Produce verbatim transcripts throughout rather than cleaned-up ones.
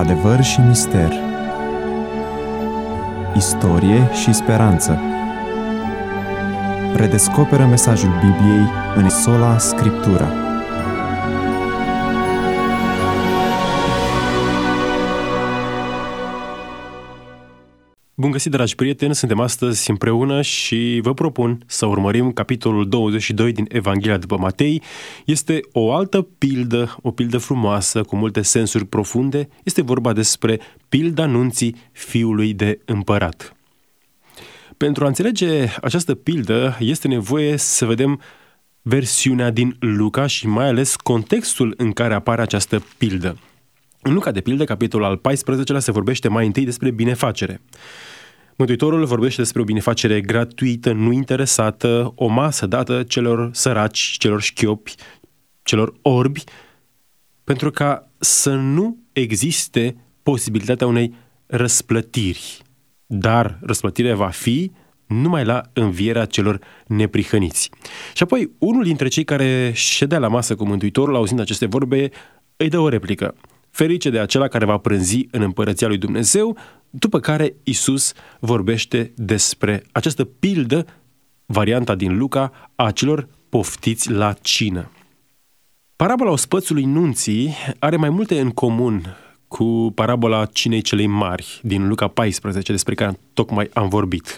Adevăr și mister, istorie și speranță. Redescoperă mesajul Bibliei în sola Scriptura. Bun găsit, dragi prieteni! Suntem astăzi împreună și vă propun să urmărim capitolul douăzeci și doi din Evanghelia după Matei. Este o altă pildă, o pildă frumoasă, cu multe sensuri profunde. Este vorba despre pilda nunții fiului de împărat. Pentru a înțelege această pildă, este nevoie să vedem versiunea din Luca și mai ales contextul în care apare această pildă. În Luca, de pildă, capitolul al paisprezecelea, se vorbește mai întâi despre binefacere. Mântuitorul vorbește despre o binefacere gratuită, nu interesată, o masă dată celor săraci, celor șchiopi, celor orbi, pentru ca să nu existe posibilitatea unei răsplătiri. Dar răsplătirea va fi numai la învierea celor neprihăniți. Și apoi, unul dintre cei care ședea la masă cu Mântuitorul, auzind aceste vorbe, îi dă o replică: ferice de acela care va prânzi în împărăția lui Dumnezeu. După care Iisus vorbește despre această pildă, varianta din Luca, a celor poftiți la cină. Parabola ospățului nunții are mai multe în comun cu parabola cinei celei mari din Luca paisprezece, despre care tocmai am vorbit.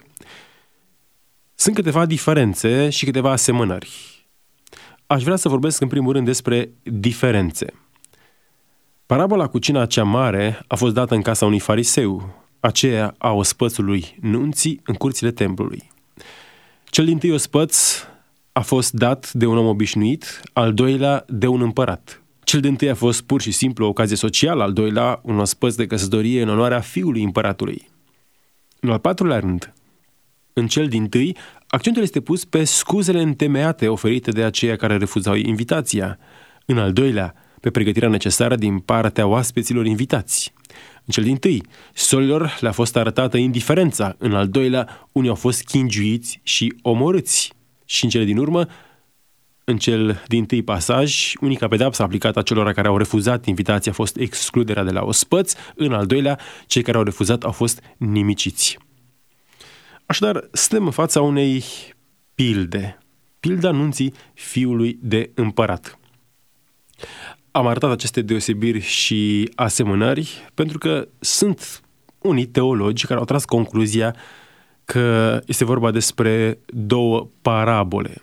Sunt câteva diferențe și câteva asemănări. Aș vrea să vorbesc în primul rând despre diferențe. Parabola cu cina cea mare a fost dată în casa unui fariseu, aceea a ospățului nunții în curțile templului. Cel dintâi ospăț a fost dat de un om obișnuit, al doilea de un împărat. Cel dintâi a fost pur și simplu o ocazie socială, al doilea un ospăț de căsătorie în onoarea fiului împăratului. În al patrulea rând, în cel dintâi, accentul este pus pe scuzele întemeiate oferite de aceia care refuzau invitația. În al doilea, pe pregătirea necesară din partea oaspeților invitați. În cel dintâi, solilor le-a fost arătată indiferența. În al doilea, unii au fost chingiuiți și omorâți. Și în cele din urmă, în cel dintâi pasaj, unica pedeapsă aplicată acelora care au refuzat invitația a fost excluderea de la ospăț. În al doilea, cei care au refuzat au fost nimiciți. Așadar, suntem în fața unei pilde. Pilda nunții fiului de împărat. Am arătat aceste deosebiri și asemănări pentru că sunt unii teologi care au tras concluzia că este vorba despre două parabole.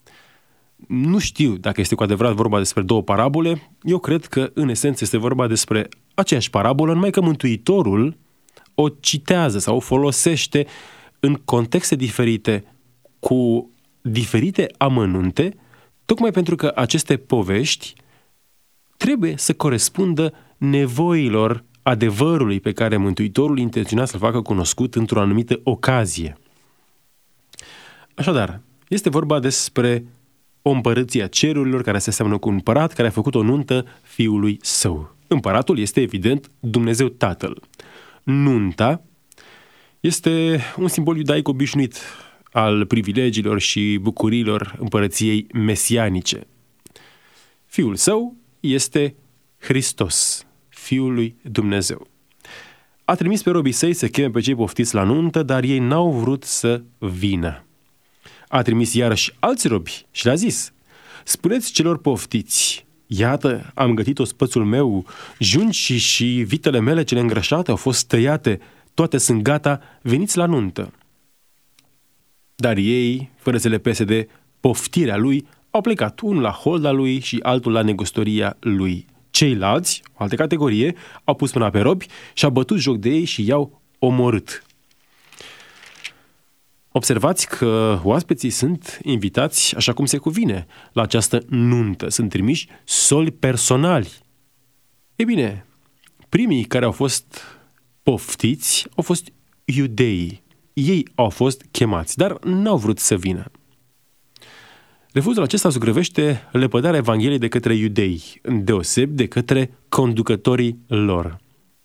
Nu știu dacă este cu adevărat vorba despre două parabole. Eu cred că în esență este vorba despre aceeași parabolă, numai că Mântuitorul o citează sau o folosește în contexte diferite, cu diferite amănunte, tocmai pentru că aceste povești trebuie să corespundă nevoilor adevărului pe care Mântuitorul intenționa să-l facă cunoscut într-o anumită ocazie. Așadar, este vorba despre o împărăție a cerurilor care se seamănă cu un împărat care a făcut o nuntă fiului său. Împăratul este, evident, Dumnezeu Tatăl. Nunta este un simbol iudaic obișnuit al privilegiilor și bucuriilor împărăției mesianice. Fiul său este Hristos, Fiul lui Dumnezeu. A trimis pe robii săi să cheme pe cei poftiți la nuntă, dar ei n-au vrut să vină. A trimis iarăși alți robi și le-a zis: spuneți celor poftiți, iată, am gătit ospățul meu, juncii și vitele mele cele îngrășate au fost tăiate, toate sunt gata, veniți la nuntă. Dar ei, fără să le pese de poftirea lui, au plecat, unul la holda lui și altul la negustoria lui. Ceilalți, o altă categorie, au pus mâna pe robi și au bătut joc de ei și i-au omorât. Observați că oaspeții sunt invitați așa cum se cuvine la această nuntă. Sunt trimiși soli personali. Ei bine, primii care au fost poftiți au fost iudeii. Ei au fost chemați, dar n-au vrut să vină. Refuzul acesta zugrăvește lepădarea Evangheliei de către iudei, îndeosebi de către conducătorii lor.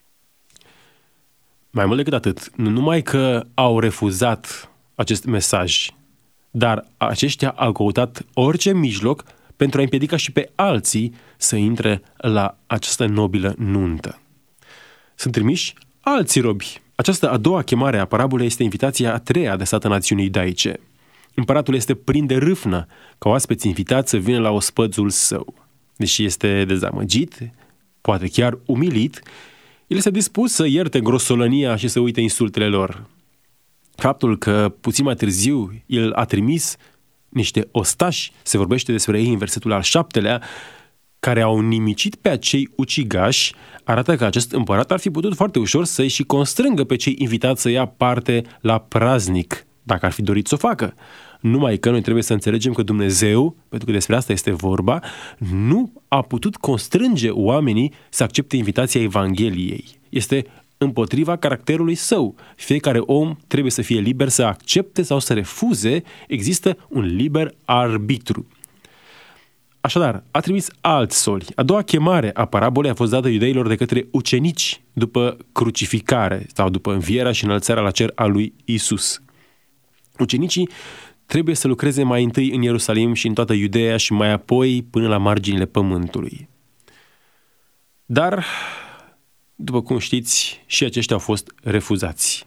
Mai mult decât atât, nu numai că au refuzat acest mesaj, dar aceștia au căutat orice mijloc pentru a împiedica și pe alții să intre la această nobilă nuntă. sunt trimiși alți robi. Această a doua chemare a parabolei este invitația a treia adresată națiunii iudaice. Împăratul este plin de râvnă ca oaspeți invitați să vină la ospățul său. Deși este dezamăgit, poate chiar umilit, el este dispus să ierte grosolănia și să uite insultele lor. Faptul că puțin mai târziu el a trimis niște ostași, se vorbește despre ei în versetul al șaptelea, care au nimicit pe acei ucigași, arată că acest împărat ar fi putut foarte ușor să-i și constrângă pe cei invitați să ia parte la praznic, dacă ar fi dorit să o facă. Numai că noi trebuie să înțelegem că Dumnezeu, pentru că despre asta este vorba, nu a putut constrânge oamenii să accepte invitația Evangheliei. Este împotriva caracterului său. Fiecare om trebuie să fie liber să accepte sau să refuze, există un liber arbitru. Așadar, a trimis alți soli. A doua chemare a parabolei a fost dată iudeilor de către ucenici după crucificare sau după învierea și înălțarea la cer a lui Isus. Ucenicii trebuie să lucreze mai întâi în Ierusalim și în toată Iudeea și mai apoi până la marginile pământului. Dar, după cum știți, și aceștia au fost refuzați.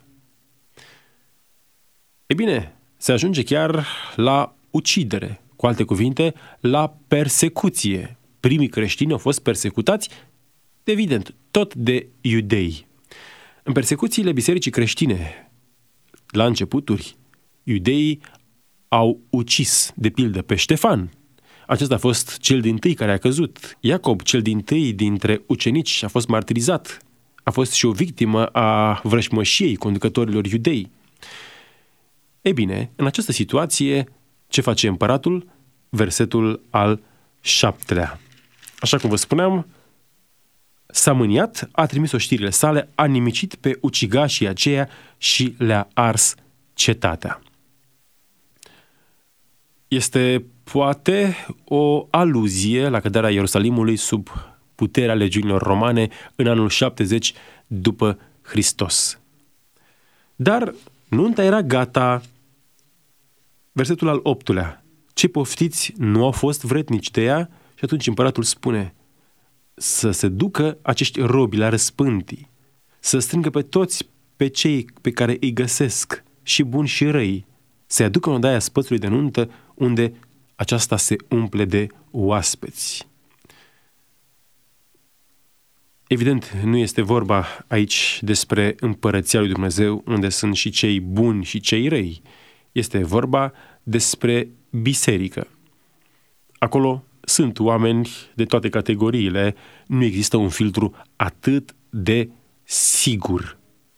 E bine, se ajunge chiar la ucidere. Cu alte cuvinte, la persecuție. Primii creștini au fost persecutați, evident, tot de iudei. În persecuțiile bisericii creștine, la începuturi, iudeii au ucis, de pildă, pe Ștefan. Acesta a fost cel dintâi care a căzut. Iacob, cel dintâi dintre ucenici, a fost martirizat. A fost și o victimă a vrășmășiei conducătorilor iudei. Ei bine, în această situație, ce face împăratul? Versetul al șaptelea. Așa cum vă spuneam, s-a mâniat, a trimis oștirile sale, a nimicit pe ucigașii aceia și le-a ars cetatea. Este poate o aluzie la căderea Ierusalimului sub puterea legiunilor romane în anul șaptezeci după Hristos. Dar nunta era gata. Versetul al optulea. Cei poftiți nu au fost vrednici de ea și atunci împăratul spune să se ducă acești robi la răspântii, să strângă pe toți pe cei pe care îi găsesc, și buni și răi, să-i aducă în odaia spățului de nuntă unde aceasta se umple de oaspeți. Evident, nu este vorba aici despre împărăția lui Dumnezeu unde sunt și cei buni și cei răi. Este vorba despre biserică. Acolo sunt oameni de toate categoriile, nu există un filtru atât de sigur.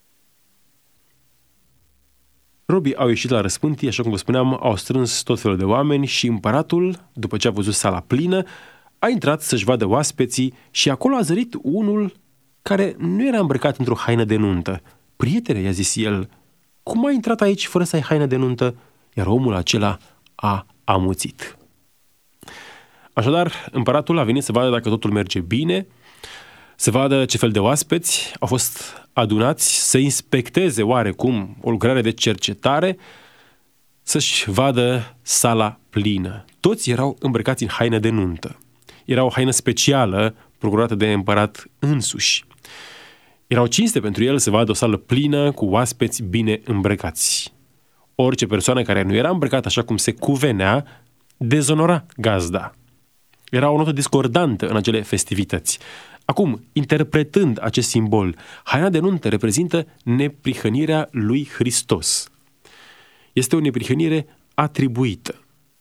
Robii au ieșit la răspântii, așa cum vă spuneam, au strâns tot felul de oameni și împăratul, după ce a văzut sala plină, a intrat să-și vadă oaspeții și acolo a zărit unul care nu era îmbrăcat într-o haină de nuntă. Prietene, i-a zis el, cum ai intrat aici fără să ai haină de nuntă? Iar omul acela a amuțit. Așadar, împăratul a venit să vadă dacă totul merge bine, să vadă ce fel de oaspeți au fost adunați, să inspecteze oarecum o lucrare de cercetare, să-și vadă sala plină. Toți erau îmbrăcați în haină de nuntă. Era o haină specială procurată de împărat însuși. Era o cinste pentru el să vadă o sală plină cu oaspeți bine îmbrăcați. Orice persoană care nu era îmbrăcată așa cum se cuvenea, dezonora gazda. Era o notă discordantă în acele festivități. Acum, interpretând acest simbol, haina de nuntă reprezintă neprihănirea lui Hristos. Este o neprihănire atribuită.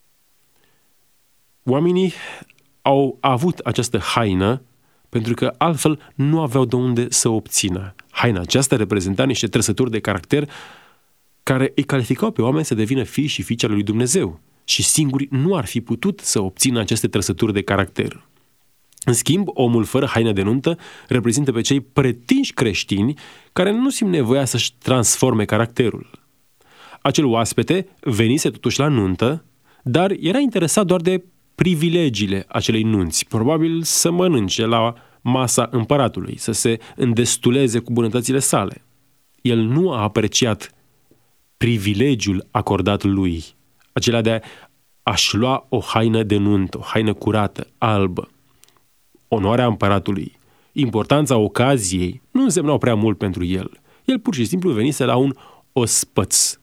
Oamenii au avut această haină pentru că altfel nu aveau de unde să o obțină. Haina aceasta reprezenta niște trăsături de caracter care îi calificau pe oameni să devină fii și fiice ale lui Dumnezeu și singuri nu ar fi putut să obțină aceste trăsături de caracter. În schimb, omul fără haină de nuntă reprezintă pe cei pretinși creștini care nu simt nevoia să-și transforme caracterul. Acel oaspete venise totuși la nuntă, dar era interesat doar de privilegiile acelei nunți, probabil să mănânce la masa împăratului, să se îndestuleze cu bunătățile sale. El nu a apreciat privilegiul acordat lui, acela de a-și lua o haină de nuntă, o haină curată, albă, onoarea împăratului importanța ocaziei nu însemnau prea mult pentru el. El pur și simplu venise la un ospăț.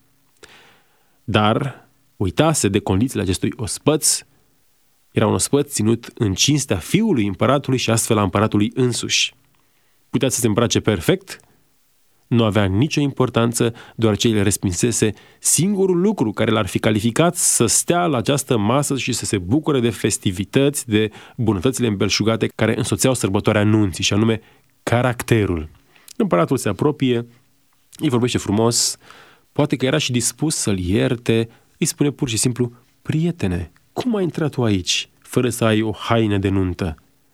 Dar uitase de condițiile acestui ospăț. Era un ospăț ținut în cinstea fiului împăratului și astfel a împăratului însuși. Putea să se îmbrace perfect, nu avea nicio importanță, deoarece el respinsese singurul lucru care l-ar fi calificat să stea la această masă și să se bucure de festivități, de bunătățile îmbelșugate care însoțeau sărbătoarea nunții, și anume caracterul. Împăratul se apropie, îi vorbește frumos, poate că era și dispus să-l ierte, îi spune pur și simplu: prietene, cum ai intrat tu aici, fără să ai o haină de nuntă?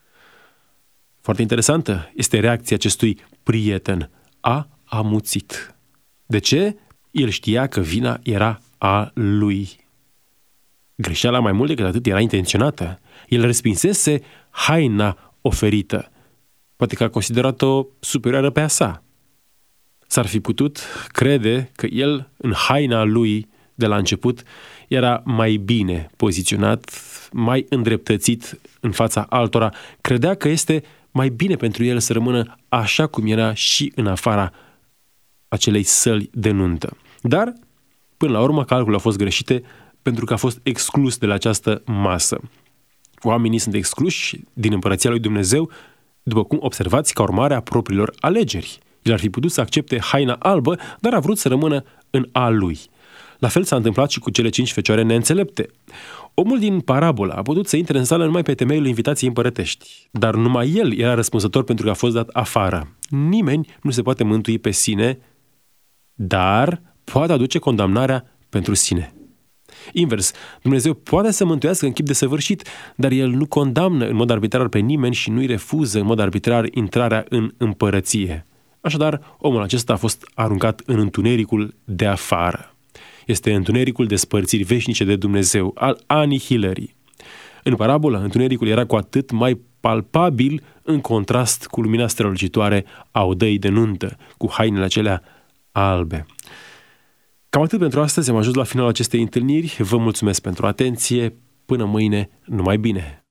Foarte interesantă este reacția acestui prieten. A amuțit. De ce? El știa că vina era a lui. Greșeala, mai mult decât atât, era intenționată. El respinsese haina oferită. Poate că a considerat-o superioară pe a sa. S-ar fi putut crede că el, în haina lui de la început, era mai bine poziționat, mai îndreptățit în fața altora. Credea că este mai bine pentru el să rămână așa cum era și în afara acelei săli de nuntă. Dar, până la urmă, calculele au fost greșite pentru că a fost exclus de la această masă. Oamenii sunt excluși din împărăția lui Dumnezeu, după cum observați, ca urmare a propriilor alegeri. El ar fi putut să accepte haina albă, dar a vrut să rămână în a lui. La fel s-a întâmplat și cu cele cinci fecioare neînțelepte. Omul din parabolă a putut să intre în sală numai pe temeiul invitației împărătești, dar numai el era răspunzător pentru că a fost dat afară. Nimeni nu se poate mântui pe sine, dar poate aduce condamnarea pentru sine. Invers, Dumnezeu poate să mântuiască în chip desăvârșit, dar El nu condamnă în mod arbitrar pe nimeni și nu-i refuză în mod arbitrar intrarea în împărăție. Așadar, omul acesta a fost aruncat în întunericul de afară. Este întunericul despărțirii veșnice de Dumnezeu, al anihilării. În parabolă, întunericul era cu atât mai palpabil în contrast cu lumina strălucitoare a odăii de nuntă, cu hainele acelea albe. Cam atât pentru astăzi, am ajuns la finalul acestei întâlniri. Vă mulțumesc pentru atenție. Până mâine, numai bine!